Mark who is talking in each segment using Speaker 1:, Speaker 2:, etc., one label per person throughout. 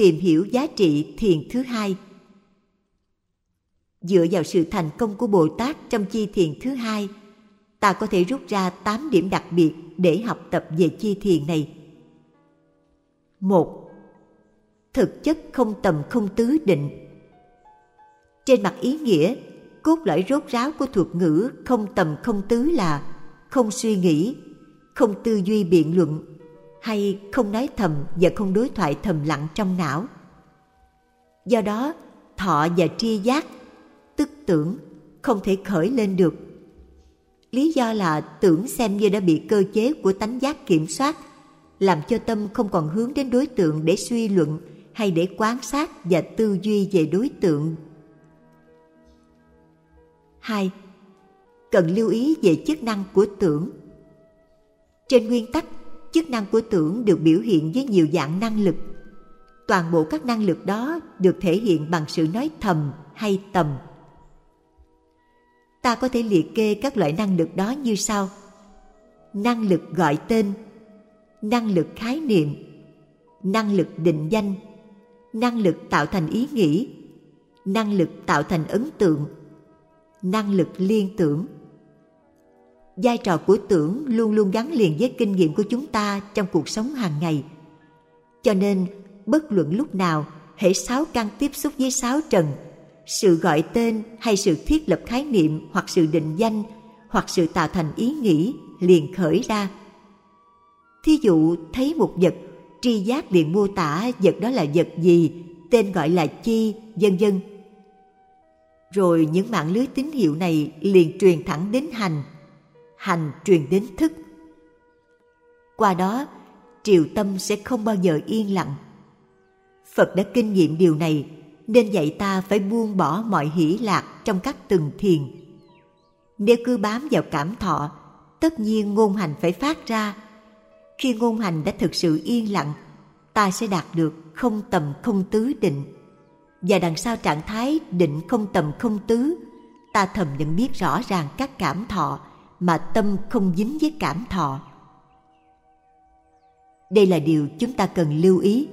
Speaker 1: tìm hiểu giá trị thiền thứ hai. Dựa vào sự thành công của Bồ Tát trong chi thiền thứ hai, ta có thể rút ra 8 điểm đặc biệt để học tập về chi thiền này. 1. Thực chất không tầm không tứ định. Trên mặt ý nghĩa, cốt lõi rốt ráo của thuật ngữ không tầm không tứ là không suy nghĩ, không tư duy biện luận, hay không nói thầm và không đối thoại thầm lặng trong não. Do đó, thọ và tri giác, tức tưởng, không thể khởi lên được. Lý do là tưởng xem như đã bị cơ chế của tánh giác kiểm soát, làm cho tâm không còn hướng đến đối tượng để suy luận hay để quan sát và tư duy về đối tượng. 2. Cần lưu ý về chức năng của tưởng. Trên nguyên tắc, chức năng của tưởng được biểu hiện với nhiều dạng năng lực. Toàn bộ các năng lực đó được thể hiện bằng sự nói thầm hay tầm. Ta có thể liệt kê các loại năng lực đó như sau: năng lực gọi tên, năng lực khái niệm, năng lực định danh, năng lực tạo thành ý nghĩ, năng lực tạo thành ấn tượng, năng lực liên tưởng. Vai trò của tưởng luôn luôn gắn liền với kinh nghiệm của chúng ta trong cuộc sống hàng ngày. Cho nên, bất luận lúc nào, hễ sáu căn tiếp xúc với sáu trần, sự gọi tên hay sự thiết lập khái niệm hoặc sự định danh hoặc sự tạo thành ý nghĩ liền khởi ra. Thí dụ thấy một vật, tri giác liền mô tả vật đó là vật gì, tên gọi là chi, vân vân. Rồi những mạng lưới tín hiệu này liền truyền thẳng đến hành, hành truyền đến thức. Qua đó, triều tâm sẽ không bao giờ yên lặng. Phật đã kinh nghiệm điều này, nên dạy ta phải buông bỏ mọi hỷ lạc trong các từng thiền. Nếu cứ bám vào cảm thọ, tất nhiên ngôn hành phải phát ra. Khi ngôn hành đã thực sự yên lặng, ta sẽ đạt được không tầm không tứ định. Và đằng sau trạng thái định không tầm không tứ, ta thầm nhận biết rõ ràng các cảm thọ mà tâm không dính với cảm thọ. Đây là điều chúng ta cần lưu ý.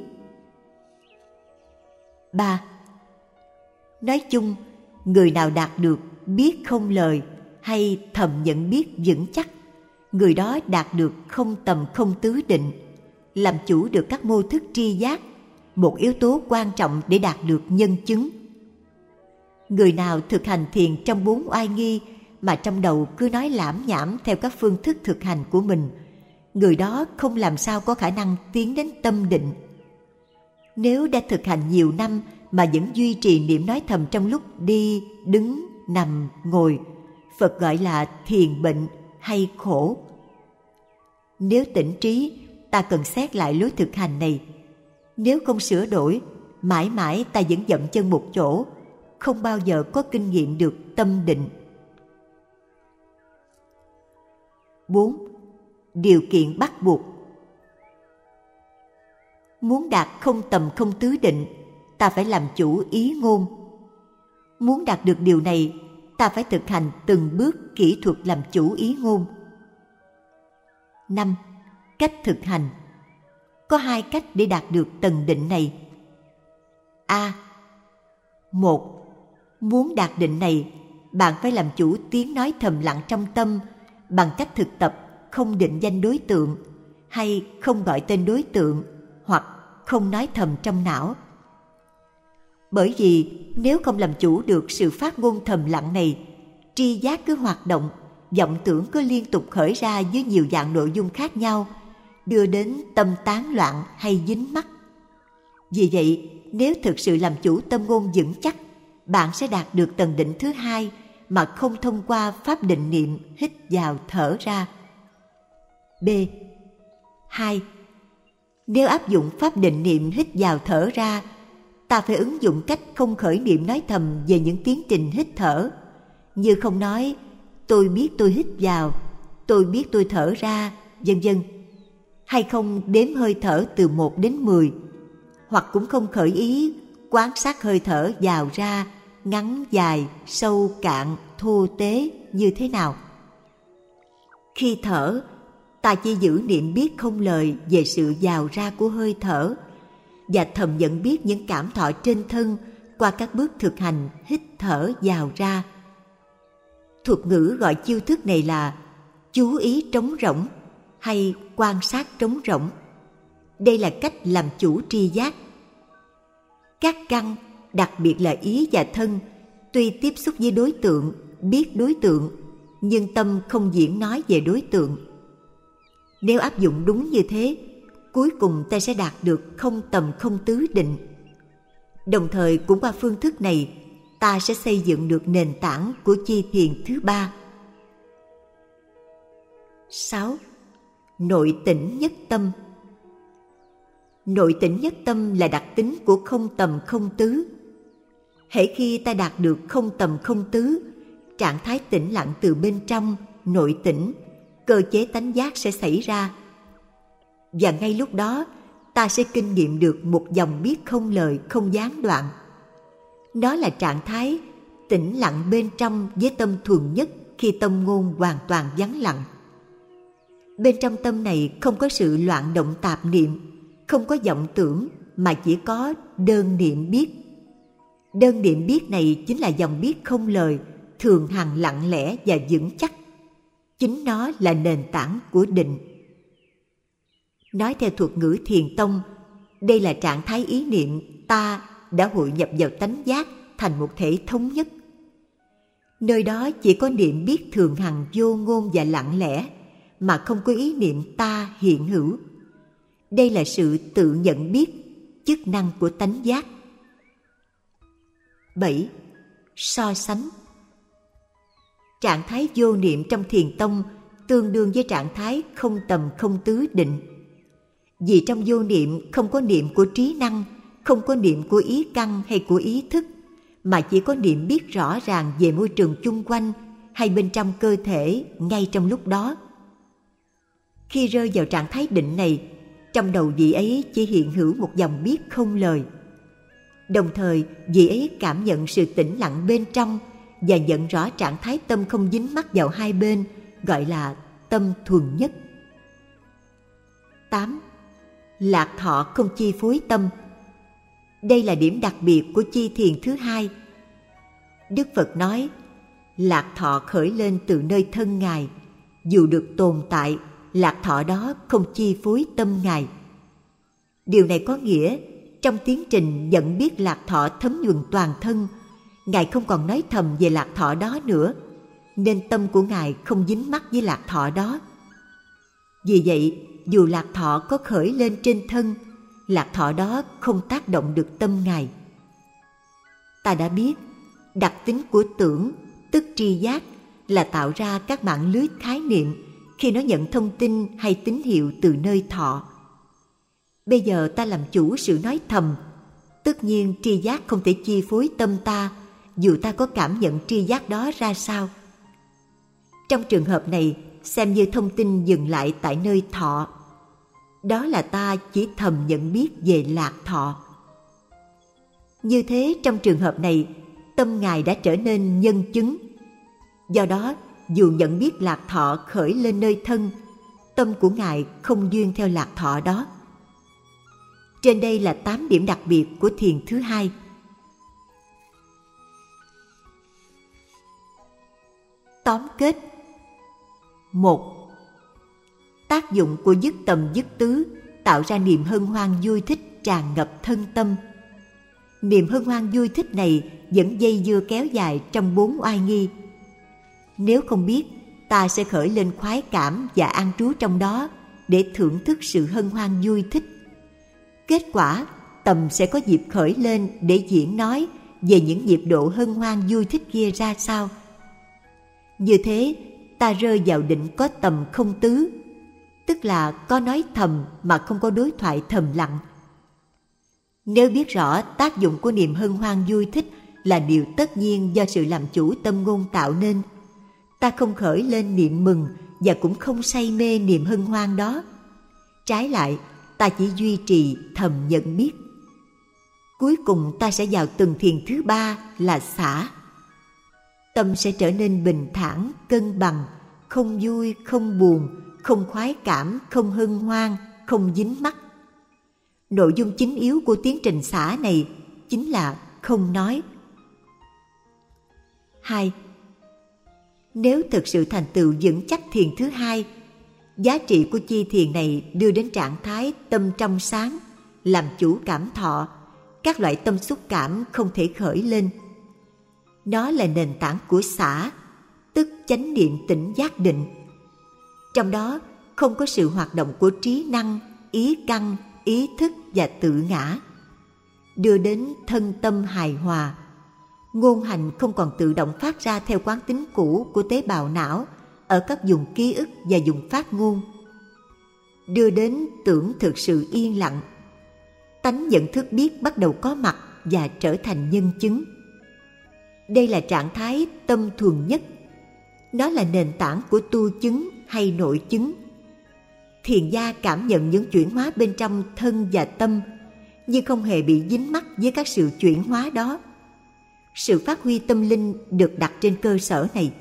Speaker 1: 3. Nói chung, người nào đạt được biết không lời hay thầm nhận biết vững chắc, người đó đạt được không tầm không tứ định, làm chủ được các mô thức tri giác, một yếu tố quan trọng để đạt được nhân chứng. Người nào thực hành thiền trong 4 oai nghi mà trong đầu cứ nói lảm nhảm theo các phương thức thực hành của mình, người đó không làm sao có khả năng tiến đến tâm định. Nếu đã thực hành nhiều năm mà vẫn duy trì niệm nói thầm trong lúc đi, đứng, nằm, ngồi, Phật gọi là thiền bệnh hay khổ. Nếu tỉnh trí, ta cần xét lại lối thực hành này. Nếu không sửa đổi, mãi mãi ta vẫn dậm chân một chỗ, không bao giờ có kinh nghiệm được tâm định. 4. Điều kiện bắt buộc. Muốn đạt không tầm không tứ định, ta phải làm chủ ý ngôn. Muốn đạt được điều này, ta phải thực hành từng bước kỹ thuật làm chủ ý ngôn. 5. Cách thực hành. Có 2 cách để đạt được tầng định này. A. 1. Muốn đạt định này, bạn phải làm chủ tiếng nói thầm lặng trong tâm bằng cách thực tập không định danh đối tượng hay không gọi tên đối tượng hoặc không nói thầm trong não. Bởi vì nếu không làm chủ được sự phát ngôn thầm lặng này, tri giác cứ hoạt động, vọng tưởng cứ liên tục khởi ra với nhiều dạng nội dung khác nhau, đưa đến tâm tán loạn hay dính mắc. Vì vậy, nếu thực sự làm chủ tâm ngôn vững chắc, bạn sẽ đạt được tầng định thứ 2 mà không thông qua pháp định niệm hít vào thở ra. B. 2. Nếu áp dụng pháp định niệm hít vào thở ra, ta phải ứng dụng cách không khởi niệm nói thầm về những tiến trình hít thở, như không nói tôi biết tôi hít vào, tôi biết tôi thở ra, vân vân, hay không đếm hơi thở từ 1 đến 10, hoặc cũng không khởi ý quan sát hơi thở vào ra, ngắn dài, sâu cạn, thô tế như thế nào. Khi thở, ta chỉ giữ niệm biết không lời về sự vào ra của hơi thở, và thầm nhận biết những cảm thọ trên thân qua các bước thực hành hít thở vào ra. Thuật ngữ gọi chiêu thức này là chú ý trống rỗng hay quan sát trống rỗng. Đây là cách làm chủ tri giác. Các căn, đặc biệt là ý và thân, tuy tiếp xúc với đối tượng, biết đối tượng, nhưng tâm không diễn nói về đối tượng. Nếu áp dụng đúng như thế, cuối cùng ta sẽ đạt được không tầm không tứ định. Đồng thời cũng qua phương thức này, ta sẽ xây dựng được nền tảng của chi thiền thứ 3. 6. Nội tỉnh nhất tâm. Nội tỉnh nhất tâm là đặc tính của không tầm không tứ. Hễ khi ta đạt được không tầm không tứ, trạng thái tĩnh lặng từ bên trong, nội tỉnh, cơ chế tánh giác sẽ xảy ra. Và ngay lúc đó, ta sẽ kinh nghiệm được một dòng biết không lời, không gián đoạn. Đó là trạng thái tĩnh lặng bên trong với tâm thuần nhất khi tâm ngôn hoàn toàn vắng lặng. Bên trong tâm này không có sự loạn động tạp niệm, không có vọng tưởng, mà chỉ có đơn niệm biết. Đơn niệm biết này chính là dòng biết không lời, thường hằng lặng lẽ và vững chắc. Chính nó là nền tảng của định. Nói theo thuật ngữ thiền tông, đây là trạng thái ý niệm ta đã hội nhập vào tánh giác thành một thể thống nhất. Nơi đó chỉ có niệm biết thường hằng vô ngôn và lặng lẽ, mà không có ý niệm ta hiện hữu. Đây là sự tự nhận biết, chức năng của tánh giác. 7. So sánh. Trạng thái vô niệm trong thiền tông tương đương với trạng thái không tầm không tứ định. Vì trong vô niệm không có niệm của trí năng, không có niệm của ý căn hay của ý thức, mà chỉ có niệm biết rõ ràng về môi trường chung quanh hay bên trong cơ thể ngay trong lúc đó. Khi rơi vào trạng thái định này, trong đầu vị ấy chỉ hiện hữu một dòng biết không lời. Đồng thời, vị ấy cảm nhận sự tĩnh lặng bên trong và nhận rõ trạng thái tâm không dính mắc vào hai bên, gọi là tâm thuần nhất. 8. Lạc thọ không chi phối tâm. Đây là điểm đặc biệt của chi thiền thứ 2. Đức Phật nói, lạc thọ khởi lên từ nơi thân Ngài, dù được tồn tại, lạc thọ đó không chi phối tâm Ngài. Điều này có nghĩa, trong tiến trình nhận biết lạc thọ thấm nhuần toàn thân, Ngài không còn nói thầm về lạc thọ đó nữa, nên tâm của Ngài không dính mắc với lạc thọ đó. Vì vậy, dù lạc thọ có khởi lên trên thân, lạc thọ đó không tác động được tâm Ngài. Ta đã biết, đặc tính của tưởng, tức tri giác, là tạo ra các mạng lưới khái niệm khi nó nhận thông tin hay tín hiệu từ nơi thọ. Bây giờ ta làm chủ sự nói thầm. Tất nhiên tri giác không thể chi phối tâm ta, dù ta có cảm nhận tri giác đó ra sao. Trong trường hợp này, xem như thông tin dừng lại tại nơi thọ. Đó là ta chỉ thầm nhận biết về lạc thọ. Như thế, trong trường hợp này, tâm Ngài đã trở nên nhân chứng. Do đó, dù nhận biết lạc thọ khởi lên nơi thân, tâm của Ngài không duyên theo lạc thọ đó. Trên đây là 8 điểm đặc biệt của thiền thứ 2. Tóm kết. 1. Tác dụng của dứt tầm dứt tứ tạo ra niềm hân hoan vui thích tràn ngập thân tâm. Niềm hân hoan vui thích này vẫn dây dưa kéo dài trong 4 oai nghi. Nếu không biết, ta sẽ khởi lên khoái cảm và an trú trong đó để thưởng thức sự hân hoan vui thích. Kết quả, tầm sẽ có dịp khởi lên để diễn nói về những nhịp độ hân hoan vui thích kia ra sao. Như thế, ta rơi vào định có tầm không tứ, tức là có nói thầm mà không có đối thoại thầm lặng. Nếu biết rõ tác dụng của niềm hân hoan vui thích là điều tất nhiên do sự làm chủ tâm ngôn tạo nên, ta không khởi lên niệm mừng và cũng không say mê niềm hân hoan đó. Trái lại, ta chỉ duy trì thầm nhận biết. Cuối cùng ta sẽ vào tầng thiền thứ 3 là xả. Tâm sẽ trở nên bình thản, cân bằng, không vui, không buồn, không khoái cảm, không hân hoan, không dính mắc. Nội dung chính yếu của tiến trình xả này chính là không nói. 2. Nếu thực sự thành tựu vững chắc thiền thứ hai, giá trị của chi thiền này đưa đến trạng thái tâm trong sáng, làm chủ cảm thọ, các loại tâm xúc cảm không thể khởi lên. Nó là nền tảng của xả, tức chánh niệm tỉnh giác định. Trong đó không có sự hoạt động của trí năng, ý căn, ý thức và tự ngã, đưa đến thân tâm hài hòa. Ngôn hành không còn tự động phát ra theo quán tính cũ của tế bào não ở các vùng ký ức và vùng phát ngôn, đưa đến tưởng thực sự yên lặng. Tánh nhận thức biết bắt đầu có mặt và trở thành nhân chứng. Đây là trạng thái tâm thuần nhất. Nó là nền tảng của tu chứng hay nội chứng. Thiền gia cảm nhận những chuyển hóa bên trong thân và tâm, nhưng không hề bị dính mắc với các sự chuyển hóa đó. Sự phát huy tâm linh được đặt trên cơ sở này.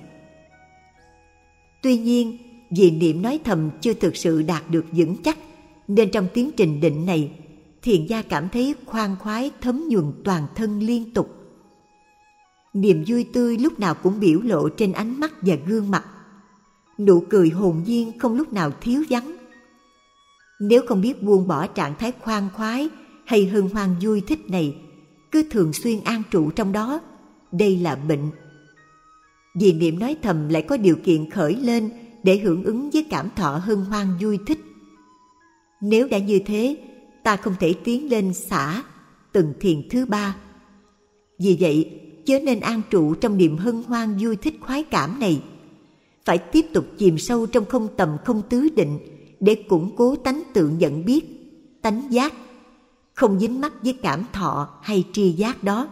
Speaker 1: Tuy nhiên, vì niệm nói thầm chưa thực sự đạt được vững chắc, nên trong tiến trình định này, thiền gia cảm thấy khoan khoái thấm nhuần toàn thân liên tục. Niềm vui tươi lúc nào cũng biểu lộ trên ánh mắt và gương mặt. Nụ cười hồn nhiên không lúc nào thiếu vắng. Nếu không biết buông bỏ trạng thái khoan khoái hay hân hoan vui thích này, cứ thường xuyên an trụ trong đó, đây là bệnh. Vì niệm nói thầm lại có điều kiện khởi lên để hưởng ứng với cảm thọ hân hoan vui thích. Nếu đã như thế, ta không thể tiến lên xả từng thiền thứ ba. Vì vậy, chớ nên an trụ trong niềm hân hoan vui thích khoái cảm này. Phải tiếp tục chìm sâu trong không tầm không tứ định để củng cố tánh tự nhận biết, tánh giác, không dính mắc với cảm thọ hay tri giác đó.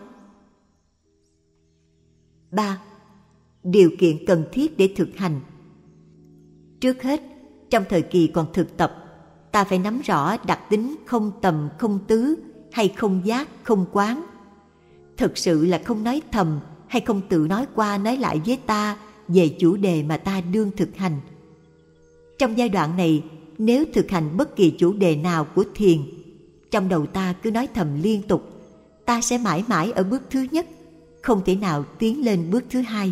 Speaker 1: 3. Điều kiện cần thiết để thực hành. Trước hết, trong thời kỳ còn thực tập, ta phải nắm rõ đặc tính không tầm không tứ hay không giác không quán. Thực sự là không nói thầm hay không tự nói qua nói lại với ta về chủ đề mà ta đương thực hành. Trong giai đoạn này, nếu thực hành bất kỳ chủ đề nào của thiền, trong đầu ta cứ nói thầm liên tục, ta sẽ mãi mãi ở bước thứ nhất, không thể nào tiến lên bước thứ hai.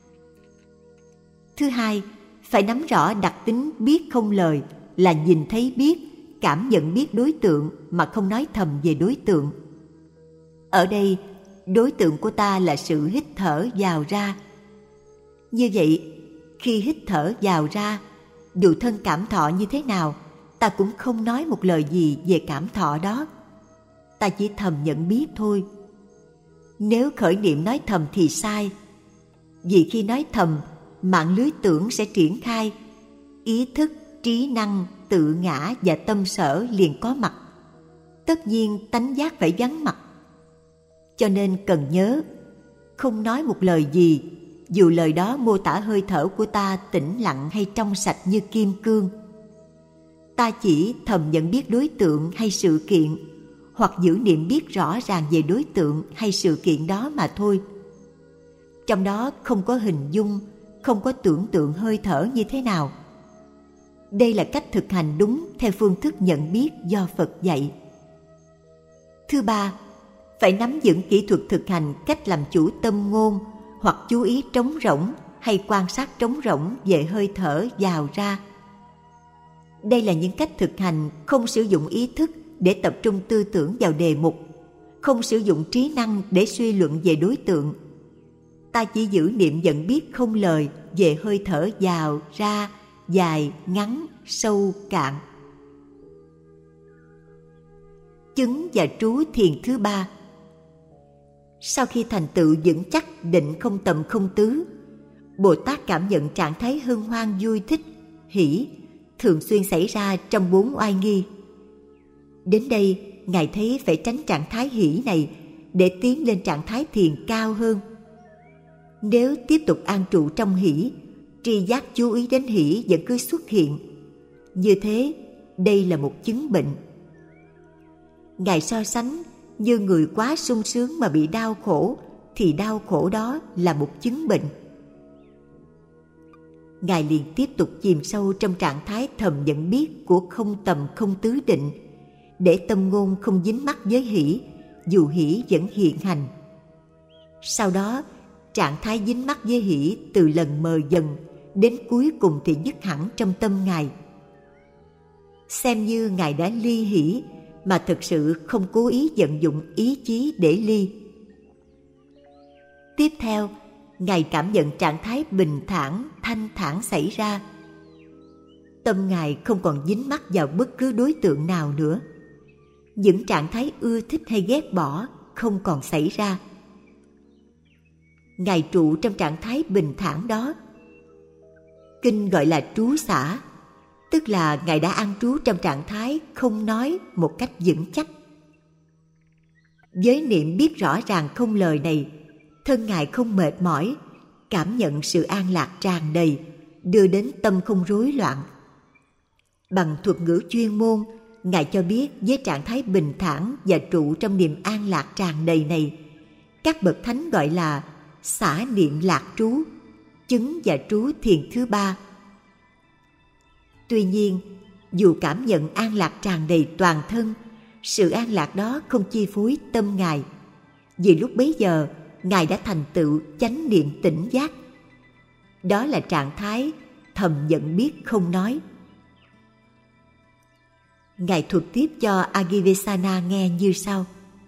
Speaker 1: Thứ hai, phải nắm rõ đặc tính biết không lời là nhìn thấy biết, cảm nhận biết đối tượng mà không nói thầm về đối tượng. Ở đây, đối tượng của ta là sự hít thở vào ra. Như vậy, khi hít thở vào ra, dù thân cảm thọ như thế nào, ta cũng không nói một lời gì về cảm thọ đó. Ta chỉ thầm nhận biết thôi. Nếu khởi niệm nói thầm thì sai. Vì khi nói thầm, mạng lưới tưởng sẽ triển khai. Ý thức, trí năng, tự ngã và tâm sở liền có mặt. Tất nhiên tánh giác phải vắng mặt. Cho nên cần nhớ, không nói một lời gì, dù lời đó mô tả hơi thở của ta tĩnh lặng hay trong sạch như kim cương. Ta chỉ thầm nhận biết đối tượng hay sự kiện, hoặc giữ niệm biết rõ ràng về đối tượng hay sự kiện đó mà thôi. Trong đó không có hình dung, không có tưởng tượng hơi thở như thế nào. Đây là cách thực hành đúng theo phương thức nhận biết do Phật dạy. Thứ ba, phải nắm vững kỹ thuật thực hành cách làm chủ tâm ngôn, hoặc chú ý trống rỗng hay quan sát trống rỗng về hơi thở vào ra. Đây là những cách thực hành không sử dụng ý thức để tập trung tư tưởng vào đề mục, không sử dụng trí năng để suy luận về đối tượng. Ta chỉ giữ niệm nhận biết không lời về hơi thở vào, ra, dài, ngắn, sâu, cạn. Chứng và trú thiền thứ ba. Sau khi thành tựu vững chắc định không tầm không tứ, Bồ Tát cảm nhận trạng thái hân hoan vui thích, hỷ, thường xuyên xảy ra trong 4 oai nghi. Đến đây, Ngài thấy phải tránh trạng thái hỷ này để tiến lên trạng thái thiền cao hơn. Nếu tiếp tục an trụ trong hỷ, tri giác chú ý đến hỷ vẫn cứ xuất hiện. Như thế, đây là một chứng bệnh. Ngài so sánh như người quá sung sướng mà bị đau khổ, thì đau khổ đó là một chứng bệnh. Ngài liền tiếp tục chìm sâu trong trạng thái thầm nhận biết của không tầm không tứ định, để tâm ngôn không dính mắc với hỷ, dù hỷ vẫn hiện hành. Sau đó, trạng thái dính mắc với hỷ từ lần mờ dần, đến cuối cùng thì dứt hẳn trong tâm Ngài. Xem như Ngài đã ly hỷ, mà thực sự không cố ý vận dụng ý chí để ly. Tiếp theo, Ngài cảm nhận trạng thái bình thản, thanh thản xảy ra. Tâm Ngài không còn dính mắc vào bất cứ đối tượng nào nữa. Những trạng thái ưa thích hay ghét bỏ không còn xảy ra. Ngài trụ trong trạng thái bình thản đó. Kinh gọi là trú xả, tức là Ngài đã an trú trong trạng thái không nói một cách vững chắc. Với niệm biết rõ ràng không lời này, thân Ngài không mệt mỏi, cảm nhận sự an lạc tràn đầy, đưa đến tâm không rối loạn. Bằng thuật ngữ chuyên môn, Ngài cho biết với trạng thái bình thản và trụ trong niềm an lạc tràn đầy này, các bậc thánh gọi là xả niệm lạc trú, chứng và trú thiền thứ ba. Tuy nhiên, dù cảm nhận an lạc tràn đầy toàn thân, sự an lạc đó không chi phối tâm Ngài, vì lúc bấy giờ Ngài đã thành tựu chánh niệm tỉnh giác. Đó là trạng thái thầm nhận biết không nói. Ngài thuật tiếp cho Agivesana nghe như sau: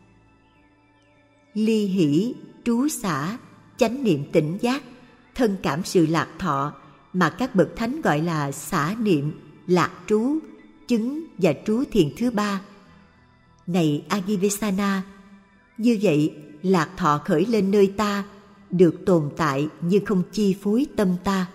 Speaker 1: ly hỷ, trú xả, chánh niệm tỉnh giác, thân cảm sự lạc thọ mà các bậc thánh gọi là xả niệm, lạc trú, chứng và trú thiền thứ ba. Này Agivesana, như vậy lạc thọ khởi lên nơi ta, được tồn tại nhưng không chi phối tâm ta.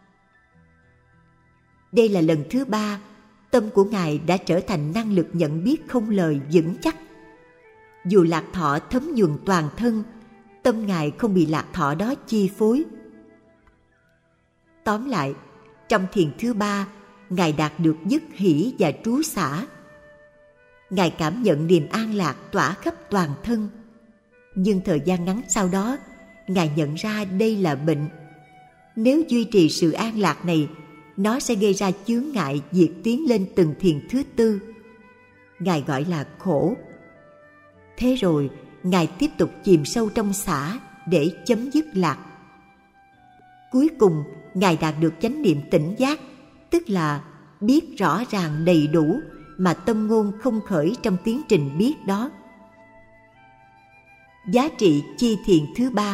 Speaker 1: Đây là lần thứ ba tâm của Ngài đã trở thành năng lực nhận biết không lời vững chắc. Dù lạc thọ thấm nhuần toàn thân, tâm Ngài không bị lạc thọ đó chi phối. Tóm lại, trong thiền thứ ba, Ngài đạt được dứt hỷ và trú xả. Ngài cảm nhận niềm an lạc tỏa khắp toàn thân. Nhưng thời gian ngắn sau đó, Ngài nhận ra đây là bệnh. Nếu duy trì sự an lạc này, nó sẽ gây ra chướng ngại việc tiến lên từng thiền thứ tư. Ngài gọi là khổ. Thế rồi, Ngài tiếp tục chìm sâu trong xả để chấm dứt lạc. Cuối cùng, Ngài đạt được chánh niệm tỉnh giác, tức là biết rõ ràng đầy đủ mà tâm ngôn không khởi trong tiến trình biết đó. Giá trị chi thiền thứ ba.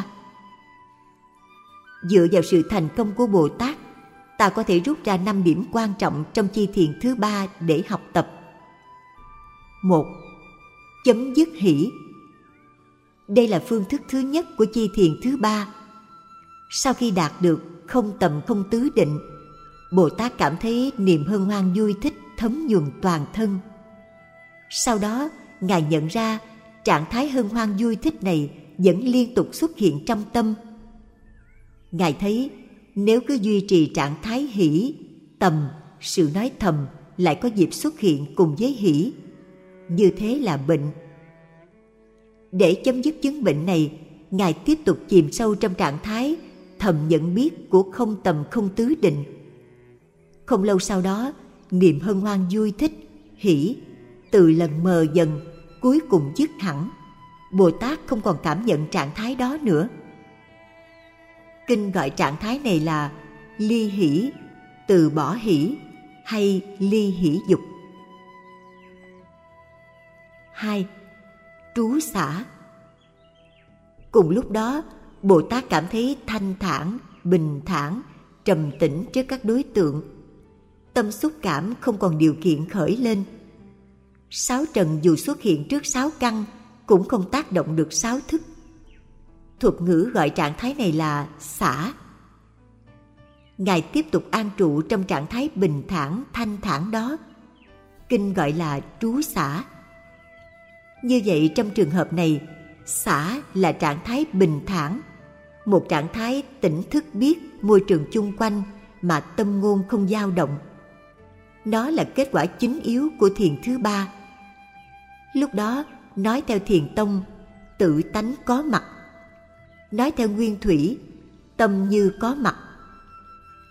Speaker 1: Dựa vào sự thành công của Bồ Tát, ta có thể rút ra 5 điểm quan trọng trong chi thiền thứ ba để học tập. 1. Chấm dứt hỷ. Đây là phương thức thứ nhất của chi thiền thứ ba. Sau khi đạt được không tầm không tứ định, Bồ Tát cảm thấy niềm hân hoan vui thích thấm nhuần toàn thân. Sau đó, Ngài nhận ra trạng thái hân hoan vui thích này vẫn liên tục xuất hiện trong tâm. Ngài thấy nếu cứ duy trì trạng thái hỷ, tầm, sự nói thầm lại có dịp xuất hiện cùng với hỷ. Như thế là bệnh. Để chấm dứt chứng bệnh này, Ngài tiếp tục chìm sâu trong trạng thái thầm nhận biết của không tầm không tứ định. Không lâu sau đó, niềm hân hoan vui thích, hỷ, từ lần mờ dần, cuối cùng dứt hẳn. Bồ Tát không còn cảm nhận trạng thái đó nữa. Kinh gọi trạng thái này là ly hỷ, từ bỏ hỷ, hay ly hỷ dục. 2. Trú xả. Cùng lúc đó, Bồ Tát cảm thấy thanh thản, bình thản, trầm tĩnh trước các đối tượng. Tâm xúc cảm không còn điều kiện khởi lên. Sáu trần dù xuất hiện trước sáu căn cũng không tác động được sáu thức. Thuật ngữ gọi trạng thái này là xả. Ngài tiếp tục an trụ trong trạng thái bình thản, thanh thản đó. Kinh gọi là trú xả. Như vậy trong trường hợp này, xả là trạng thái bình thản, một trạng thái tỉnh thức biết môi trường chung quanh mà tâm ngôn không dao động. Nó là kết quả chính yếu của thiền thứ ba. Lúc đó, nói theo thiền tông, tự tánh có mặt. Nói theo nguyên thủy, tâm như có mặt.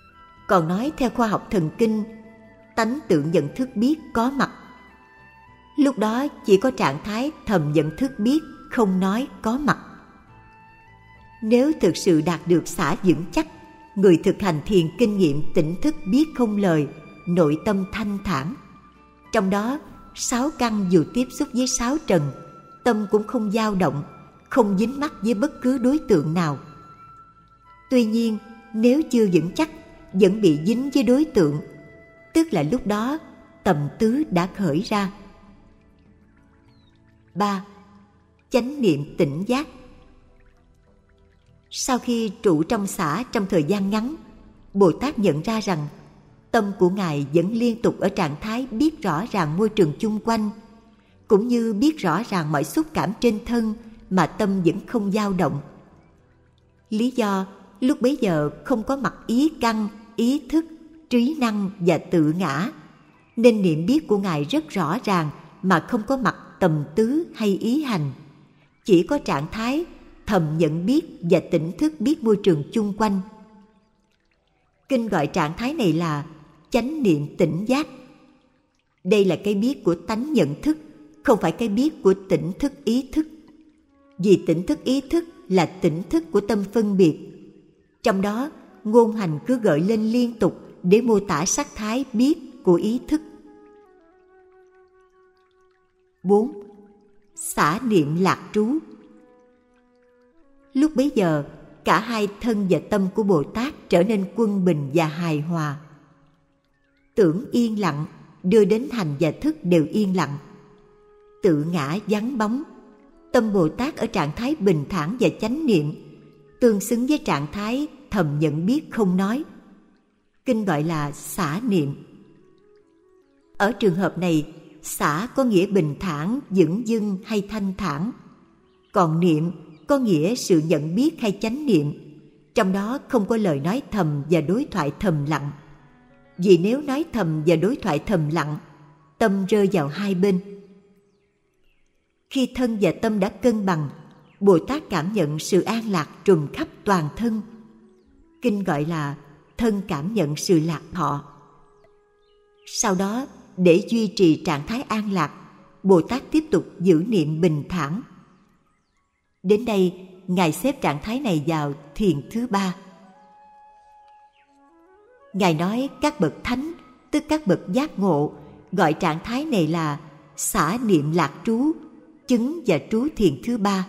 Speaker 1: Còn nói theo khoa học thần kinh, tánh tự nhận thức biết có mặt. Lúc đó chỉ có trạng thái thầm nhận thức biết, không nói, có mặt. Nếu thực sự đạt được xả vững chắc, người thực hành thiền kinh nghiệm tỉnh thức biết không lời, nội tâm thanh thản. Trong đó, 6 căn dù tiếp xúc với 6 trần, tâm cũng không dao động, không dính mắc với bất cứ đối tượng nào. Tuy nhiên, nếu chưa vững chắc, vẫn bị dính với đối tượng, tức là lúc đó tầm tứ đã khởi ra. 3. Chánh niệm tỉnh giác. Sau khi trụ trong xả trong thời gian ngắn, Bồ Tát nhận ra rằng tâm của Ngài vẫn liên tục ở trạng thái biết rõ ràng môi trường chung quanh, cũng như biết rõ ràng mọi xúc cảm trên thân mà tâm vẫn không dao động. Lý do lúc bấy giờ không có mặt ý căn, ý thức, trí năng và tự ngã, nên niệm biết của Ngài rất rõ ràng mà không có mặt tầm tứ hay ý hành. Chỉ có trạng thái thầm nhận biết và tỉnh thức biết môi trường chung quanh. Kinh gọi trạng thái này là chánh niệm tỉnh giác. Đây là cái biết của tánh nhận thức, không phải cái biết của tỉnh thức ý thức. Vì tỉnh thức ý thức là tỉnh thức của tâm phân biệt. Trong đó, ngôn hành cứ gợi lên liên tục để mô tả sắc thái biết của ý thức. 4. Xả niệm lạc trú. Lúc bấy giờ, cả hai thân và tâm của Bồ Tát trở nên quân bình và hài hòa. Tưởng yên lặng, đưa đến hành và thức đều yên lặng. Tự ngã vắng bóng, tâm Bồ Tát ở trạng thái bình thản và chánh niệm, tương xứng với trạng thái thầm nhận biết không nói. Kinh gọi là xả niệm. Ở trường hợp này, xả có nghĩa bình thản, dửng dưng hay thanh thản. Còn niệm có nghĩa sự nhận biết hay chánh niệm, trong đó không có lời nói thầm và đối thoại thầm lặng. Vì nếu nói thầm và đối thoại thầm lặng, tâm rơi vào hai bên. Khi thân và tâm đã cân bằng, Bồ Tát cảm nhận sự an lạc trùm khắp toàn thân. Kinh gọi là thân cảm nhận sự lạc thọ. Sau đó, để duy trì trạng thái an lạc, Bồ Tát tiếp tục giữ niệm bình thản. Đến đây, Ngài xếp trạng thái này vào thiền thứ 3. Ngài nói các bậc thánh, tức các bậc giác ngộ, gọi trạng thái này là xả niệm lạc trú, chứng và trú thiền thứ 3.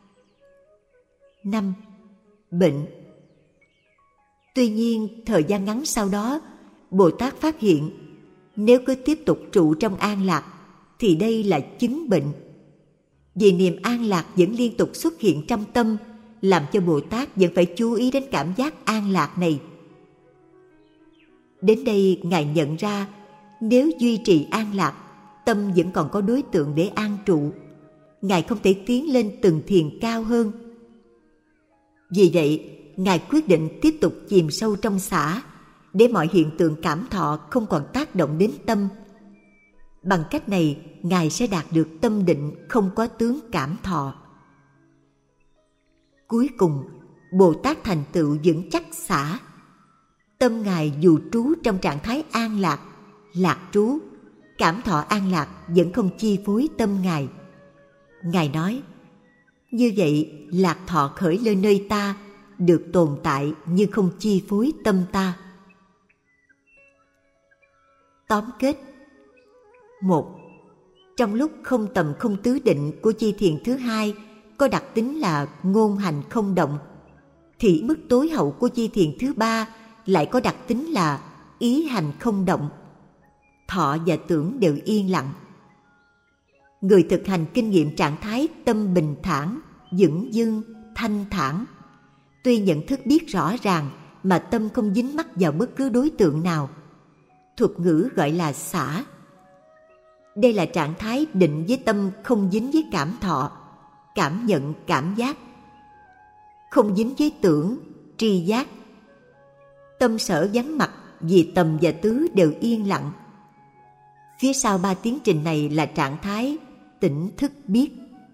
Speaker 1: 5. Bệnh. Tuy nhiên, thời gian ngắn sau đó, Bồ Tát phát hiện nếu cứ tiếp tục trụ trong an lạc thì đây là chứng bệnh. Vì niềm an lạc vẫn liên tục xuất hiện trong tâm, làm cho Bồ Tát vẫn phải chú ý đến cảm giác an lạc này. Đến đây, Ngài nhận ra nếu duy trì an lạc, tâm vẫn còn có đối tượng để an trụ. Ngài không thể tiến lên từng thiền cao hơn. Vì vậy, Ngài quyết định tiếp tục chìm sâu trong xả, để mọi hiện tượng cảm thọ không còn tác động đến tâm. Bằng cách này, Ngài sẽ đạt được tâm định không có tướng cảm thọ. Cuối cùng, Bồ Tát thành tựu vững chắc xả. Tâm Ngài dù trú trong trạng thái an lạc, lạc trú, cảm thọ an lạc vẫn không chi phối tâm Ngài. Ngài nói, như vậy lạc thọ khởi lên nơi ta, được tồn tại nhưng không chi phối tâm ta. Tóm kết. 1. Trong lúc không tầm không tứ định của chi thiền thứ 2 có đặc tính là ngôn hành không động, thì mức tối hậu của chi thiền thứ 3 lại có đặc tính là ý hành không động. Thọ và tưởng đều yên lặng. Người thực hành kinh nghiệm trạng thái tâm bình thản, dửng dưng, thanh thản. Tuy nhận thức biết rõ ràng mà tâm không dính mắc vào bất cứ đối tượng nào. Thuật ngữ gọi là xả. Đây là trạng thái định với tâm không dính với cảm thọ, cảm nhận, cảm giác. Không dính với tưởng, tri giác. Tâm sở vắng mặt vì tầm và tứ đều yên lặng. Phía sau 3 tiến trình này là trạng thái tỉnh thức biết.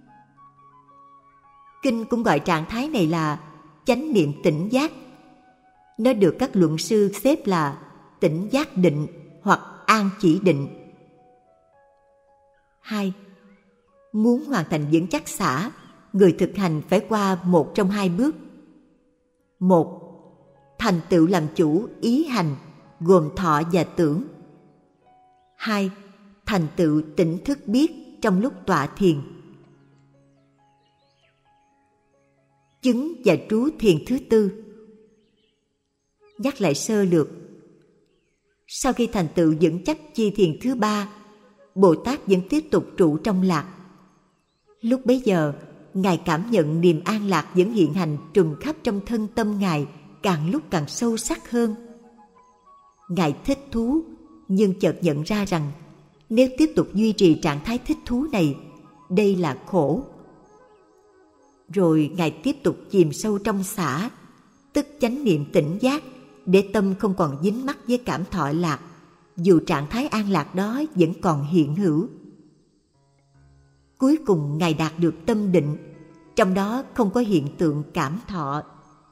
Speaker 1: Kinh cũng gọi trạng thái này là chánh niệm tỉnh giác. Nó được các luận sư xếp là tỉnh giác định hoặc an chỉ định. 2. Muốn hoàn thành vững chắc xả, người thực hành phải qua một trong hai bước. 1. Thành tựu làm chủ ý hành, gồm thọ và tưởng. 2. Thành tựu tỉnh thức biết trong lúc tọa thiền. Chứng và trú thiền thứ tư. Nhắc lại sơ lược. Sau khi thành tựu vững chắc chi thiền thứ ba, Bồ Tát vẫn tiếp tục trụ trong lạc. Lúc bấy giờ, Ngài cảm nhận niềm an lạc vẫn hiện hành trùm khắp trong thân tâm Ngài càng lúc càng sâu sắc hơn. Ngài thích thú, nhưng chợt nhận ra rằng nếu tiếp tục duy trì trạng thái thích thú này, đây là khổ. Rồi Ngài tiếp tục chìm sâu trong xả, tức chánh niệm tỉnh giác, để tâm không còn dính mắc với cảm thọ lạc, dù trạng thái an lạc đó vẫn còn hiện hữu. Cuối cùng Ngài đạt được tâm định, trong đó không có hiện tượng cảm thọ.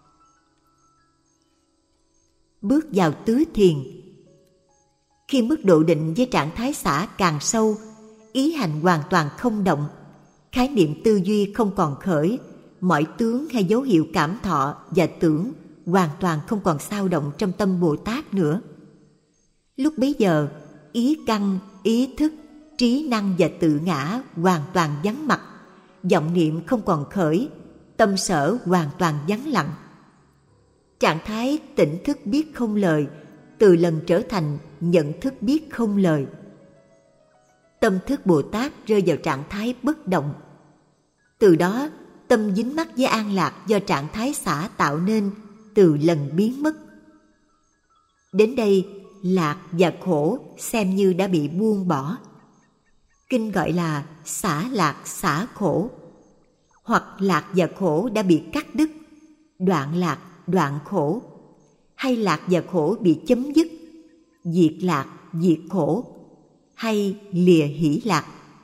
Speaker 1: Bước vào tứ thiền. Khi mức độ định với trạng thái xả càng sâu, ý hành hoàn toàn không động, khái niệm tư duy không còn khởi, mọi tướng hay dấu hiệu cảm thọ và tưởng hoàn toàn không còn xao động trong tâm Bồ Tát nữa. Lúc bấy giờ, ý căn, ý thức, trí năng và tự ngã hoàn toàn vắng mặt, vọng niệm không còn khởi, tâm sở hoàn toàn vắng lặng. Trạng thái tỉnh thức biết không lời từ lần trở thành nhận thức biết không lời. Tâm thức Bồ Tát rơi vào trạng thái bất động. Từ đó, tâm dính mắc với an lạc do trạng thái xả tạo nên từ lần biến mất. Đến đây, lạc và khổ xem như đã bị buông bỏ. Kinh gọi là xả lạc xả khổ, hoặc lạc và khổ đã bị cắt đứt, đoạn lạc đoạn khổ, hay lạc và khổ bị chấm dứt, diệt lạc diệt khổ, hay lìa hỷ lạc.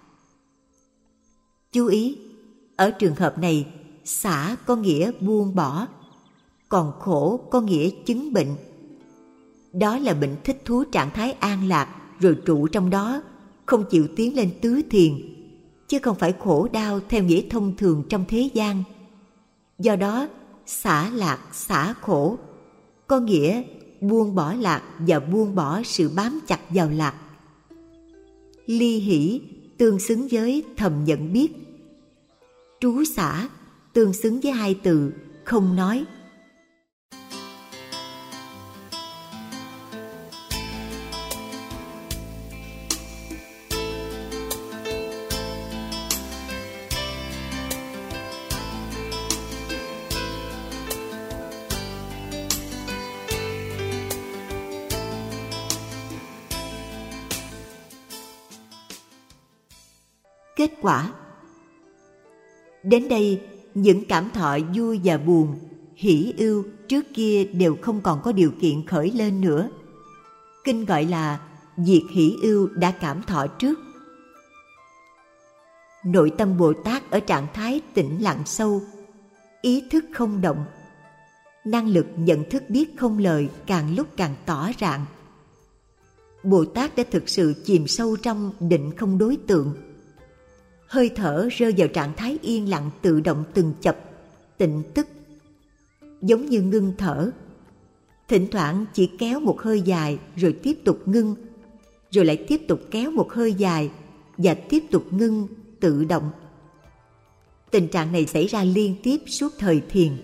Speaker 1: Chú ý, ở trường hợp này, xả có nghĩa buông bỏ, còn khổ có nghĩa chứng bệnh. Đó là bệnh thích thú trạng thái an lạc rồi trụ trong đó, không chịu tiến lên tứ thiền, chứ không phải khổ đau theo nghĩa thông thường trong thế gian. Do đó, xả lạc xả khổ có nghĩa buông bỏ lạc và buông bỏ sự bám chặt vào lạc. Ly hỷ tương xứng với thầm nhận biết. Trú xả tương xứng với hai từ không nói. Kết quả. Đến đây, những cảm thọ vui và buồn, hỷ ưu trước kia đều không còn có điều kiện khởi lên nữa. Kinh gọi là diệt hỷ ưu đã cảm thọ trước. Nội tâm Bồ Tát ở trạng thái tĩnh lặng sâu, ý thức không động, năng lực nhận thức biết không lời càng lúc càng tỏ rạng. Bồ Tát đã thực sự chìm sâu trong định không đối tượng. Hơi thở rơi vào trạng thái yên lặng tự động từng chập, tịnh tức, giống như ngưng thở. Thỉnh thoảng chỉ kéo một hơi dài rồi tiếp tục ngưng, rồi lại tiếp tục kéo một hơi dài và tiếp tục ngưng tự động. Tình trạng này xảy ra liên tiếp suốt thời thiền.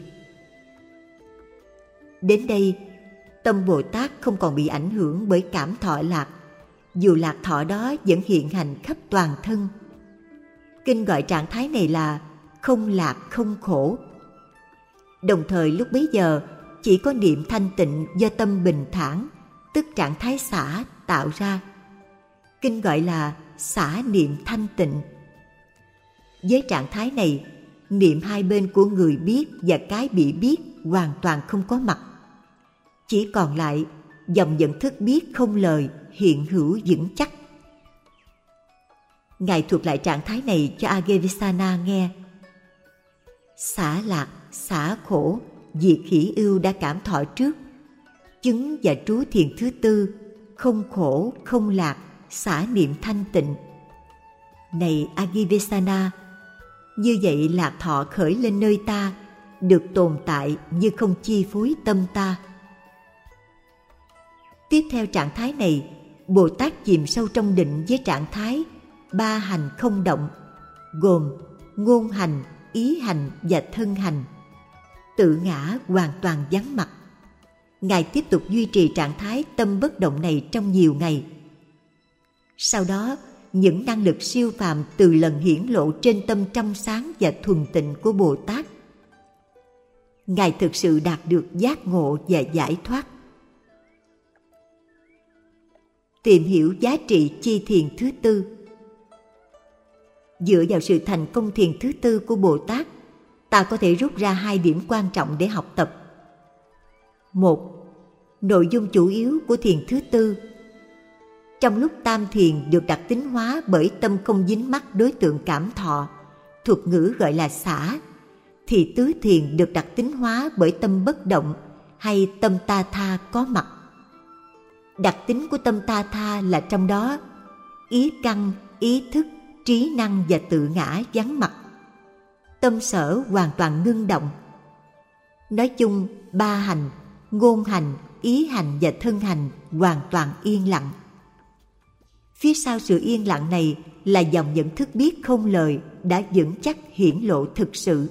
Speaker 1: Đến đây, tâm Bồ Tát không còn bị ảnh hưởng bởi cảm thọ lạc, dù lạc thọ đó vẫn hiện hành khắp toàn thân. Kinh gọi trạng thái này là không lạc không khổ. Đồng thời lúc bấy giờ chỉ có niệm thanh tịnh do tâm bình thản, tức trạng thái xả tạo ra. Kinh gọi là xả niệm thanh tịnh. Với trạng thái này, niệm hai bên của người biết và cái bị biết hoàn toàn không có mặt. Chỉ còn lại dòng nhận thức biết không lời hiện hữu vững chắc. Ngài thuật lại trạng thái này cho Agevisana nghe. Xả lạc, xả khổ, diệt hỷ ưu đã cảm thọ trước. Chứng và trú thiền thứ tư, không khổ, không lạc, xả niệm thanh tịnh. Này Agivesana, như vậy lạc thọ khởi lên nơi ta, được tồn tại như không chi phối tâm ta. Tiếp theo trạng thái này, Bồ Tát chìm sâu trong định với trạng thái ba hành không động, gồm ngôn hành, ý hành và thân hành. Tự ngã hoàn toàn vắng mặt. Ngài tiếp tục duy trì trạng thái tâm bất động này trong nhiều ngày. Sau đó, những năng lực siêu phàm từ lần hiển lộ trên tâm trong sáng và thuần tịnh của Bồ Tát. Ngài thực sự đạt được giác ngộ và giải thoát. Tìm hiểu giá trị chi thiền thứ tư. Dựa vào sự thành công thiền thứ tư của Bồ Tát, ta có thể rút ra 2 điểm quan trọng để học tập. 1. Nội dung chủ yếu của thiền thứ tư. Trong lúc tam thiền được đặc tính hóa bởi tâm không dính mắc đối tượng cảm thọ, thuật ngữ gọi là xả, thì tứ thiền được đặc tính hóa bởi tâm bất động hay tâm ta tha có mặt. Đặc tính của tâm ta tha là trong đó ý căn, ý thức, trí năng và tự ngã vắng mặt. Tâm sở hoàn toàn ngưng động. Nói chung, ba hành, ngôn hành, ý hành và thân hành hoàn toàn yên lặng. Phía sau sự yên lặng này là dòng nhận thức biết không lời đã vững chắc hiển lộ thực sự.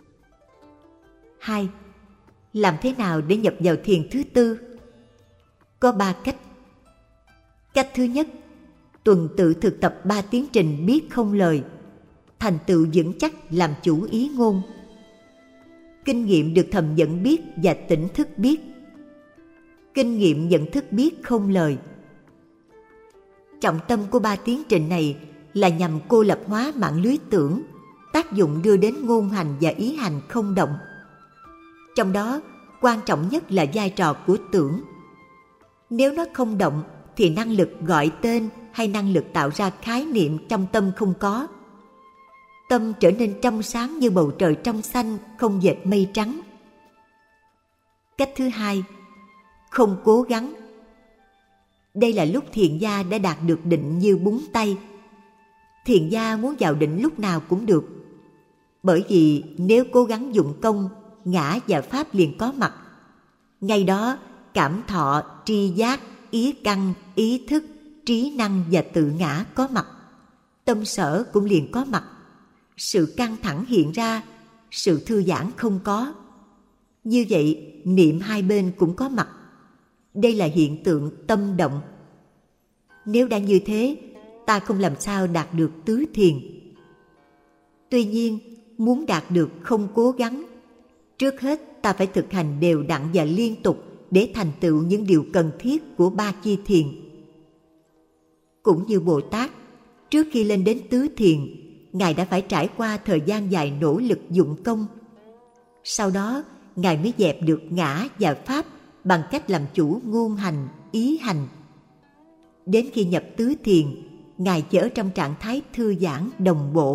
Speaker 1: 2. Làm thế nào để nhập vào thiền thứ tư? Có 3 cách. Cách thứ nhất, tuần tự thực tập 3 tiến trình biết không lời, thành tựu vững chắc làm chủ ý ngôn. Kinh nghiệm được thầm nhận biết và tỉnh thức biết. Kinh nghiệm nhận thức biết không lời. Trọng tâm của 3 tiến trình này là nhằm cô lập hóa mạng lưới tưởng, tác dụng đưa đến ngôn hành và ý hành không động. Trong đó, quan trọng nhất là vai trò của tưởng. Nếu nó không động, thì năng lực gọi tên hay năng lực tạo ra khái niệm trong tâm không có. Tâm trở nên trong sáng như bầu trời trong xanh, không dệt mây trắng. Cách thứ hai, không cố gắng. Đây là lúc thiền gia đã đạt được định như búng tay. Thiền gia muốn vào định lúc nào cũng được. Bởi vì nếu cố gắng dụng công, ngã và pháp liền có mặt. Ngay đó, cảm thọ, tri giác, ý căn, ý thức, trí năng và tự ngã có mặt. Tâm sở cũng liền có mặt. Sự căng thẳng hiện ra, sự thư giãn không có. Như vậy, niệm hai bên cũng có mặt. Đây là hiện tượng tâm động. Nếu đã như thế, ta không làm sao đạt được tứ thiền. Tuy nhiên, muốn đạt được không cố gắng, trước hết ta phải thực hành đều đặn và liên tục để thành tựu những điều cần thiết của 3 chi thiền. Cũng như Bồ Tát, trước khi lên đến tứ thiền, Ngài đã phải trải qua thời gian dài nỗ lực dụng công. Sau đó, Ngài mới dẹp được ngã và pháp bằng cách làm chủ ngôn hành, ý hành. Đến khi nhập tứ thiền, Ngài chỉ ở trong trạng thái thư giãn đồng bộ.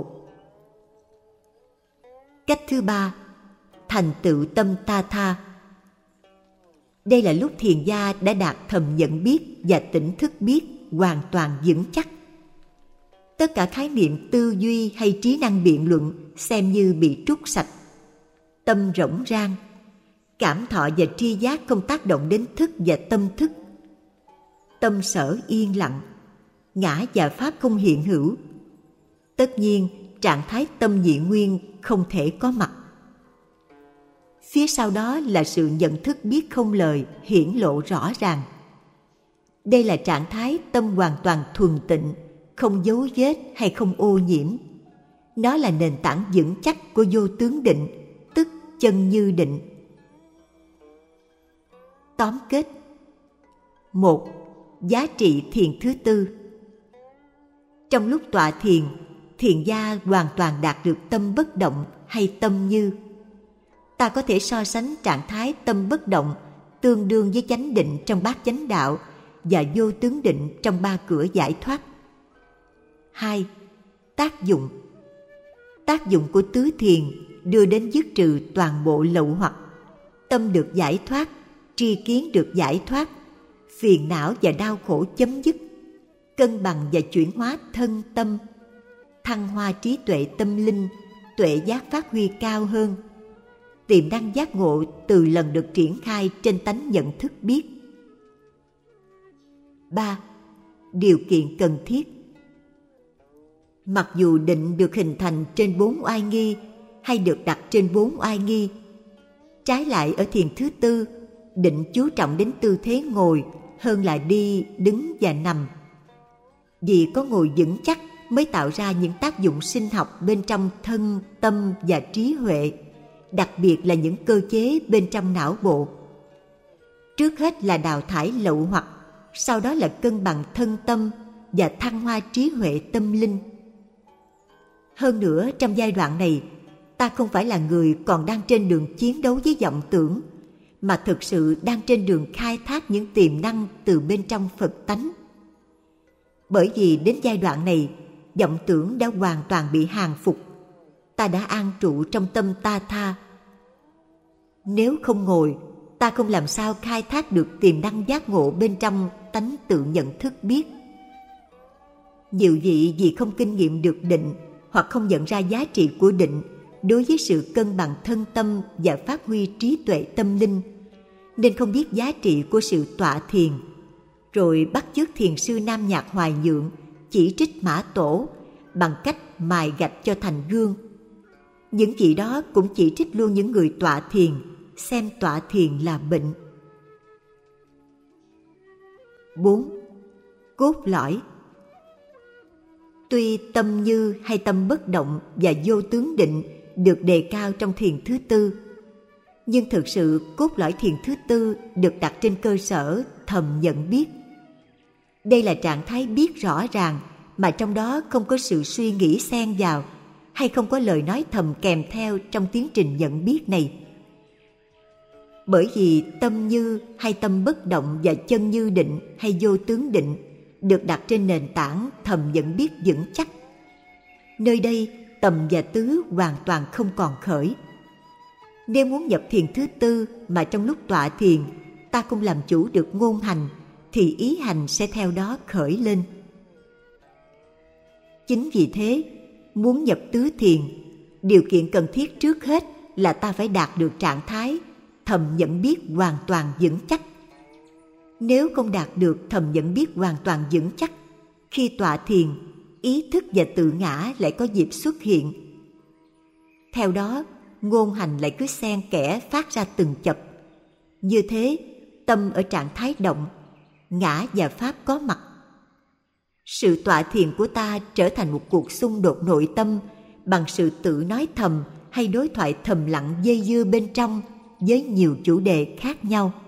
Speaker 1: Cách thứ ba, thành tựu tâm ta tha. Đây là lúc thiền gia đã đạt thầm nhận biết và tỉnh thức biết hoàn toàn vững chắc. Tất cả khái niệm tư duy hay trí năng biện luận xem như bị trút sạch. Tâm rỗng rang, cảm thọ và tri giác không tác động đến thức và tâm thức. Tâm sở yên lặng, ngã và pháp không hiện hữu. Tất nhiên, trạng thái tâm nhị nguyên không thể có mặt. Phía sau đó là sự nhận thức biết không lời hiển lộ rõ ràng. Đây là trạng thái tâm hoàn toàn thuần tịnh, không dấu vết hay không ô nhiễm. Nó là nền tảng vững chắc của vô tướng định, tức chân như định. Tóm kết. 1. Giá trị thiền thứ tư. Trong lúc tọa thiền, thiền gia hoàn toàn đạt được tâm bất động hay tâm như. Ta có thể so sánh trạng thái tâm bất động tương đương với chánh định trong bát chánh đạo và vô tướng định trong 3 cửa giải thoát. 2. Tác dụng. Tác dụng của tứ thiền đưa đến dứt trừ toàn bộ lậu hoặc. Tâm được giải thoát, tri kiến được giải thoát, phiền não và đau khổ chấm dứt, cân bằng và chuyển hóa thân tâm. thăng hoa trí tuệ tâm linh, tuệ giác phát huy cao hơn. Tiềm năng giác ngộ từ lần được triển khai trên tánh nhận thức biết. 3. Điều kiện cần thiết. Mặc dù định được hình thành trên 4 oai nghi hay được đặt trên 4 oai nghi, trái lại ở thiền thứ tư, định chú trọng đến tư thế ngồi hơn là đi, đứng và nằm. Vì có ngồi vững chắc mới tạo ra những tác dụng sinh học bên trong thân, tâm và trí huệ, đặc biệt là những cơ chế bên trong não bộ. Trước hết là đào thải lậu hoặc, sau đó là cân bằng thân tâm và thăng hoa trí huệ tâm linh. Hơn nữa, trong giai đoạn này, ta không phải là người còn đang trên đường chiến đấu với vọng tưởng, mà thực sự đang trên đường khai thác những tiềm năng từ bên trong Phật tánh. Bởi vì đến giai đoạn này, vọng tưởng đã hoàn toàn bị hàng phục, ta đã an trụ trong tâm ta tha. Nếu không ngồi, ta không làm sao khai thác được tiềm năng giác ngộ bên trong tánh tự nhận thức biết. Nhiều vị vì không kinh nghiệm được định hoặc không nhận ra giá trị của định đối với sự cân bằng thân tâm và phát huy trí tuệ tâm linh, nên không biết giá trị của sự tọa thiền, rồi bắt chước thiền sư Nam Nhạc Hoài Nhượng chỉ trích Mã Tổ bằng cách mài gạch cho thành gương. Những vị đó cũng chỉ trích luôn những người tọa thiền, xem tọa thiền là bệnh. 4. Cốt lõi. Tuy tâm như hay tâm bất động và vô tướng định được đề cao trong thiền thứ tư, nhưng thực sự cốt lõi thiền thứ tư được đặt trên cơ sở thầm nhận biết. Đây là trạng thái biết rõ ràng mà trong đó không có sự suy nghĩ xen vào, hay không có lời nói thầm kèm theo trong tiến trình nhận biết này. Bởi vì tâm như hay tâm bất động và chân như định hay vô tướng định được đặt trên nền tảng thầm nhận biết vững chắc. Nơi đây tầm và tứ hoàn toàn không còn khởi. Nếu muốn nhập thiền thứ tư mà trong lúc tọa thiền ta không làm chủ được ngôn hành, thì ý hành sẽ theo đó khởi lên. Chính vì thế, muốn nhập tứ thiền, điều kiện cần thiết trước hết là ta phải đạt được trạng thái thầm nhận biết hoàn toàn vững chắc. Nếu không đạt được thầm nhận biết hoàn toàn vững chắc, khi tọa thiền, ý thức và tự ngã lại có dịp xuất hiện. Theo đó, ngôn hành lại cứ xen kẽ phát ra từng chập. Như thế, tâm ở trạng thái động, ngã và pháp có mặt. Sự tọa thiền của ta trở thành một cuộc xung đột nội tâm bằng sự tự nói thầm hay đối thoại thầm lặng dây dưa bên trong với nhiều chủ đề khác nhau.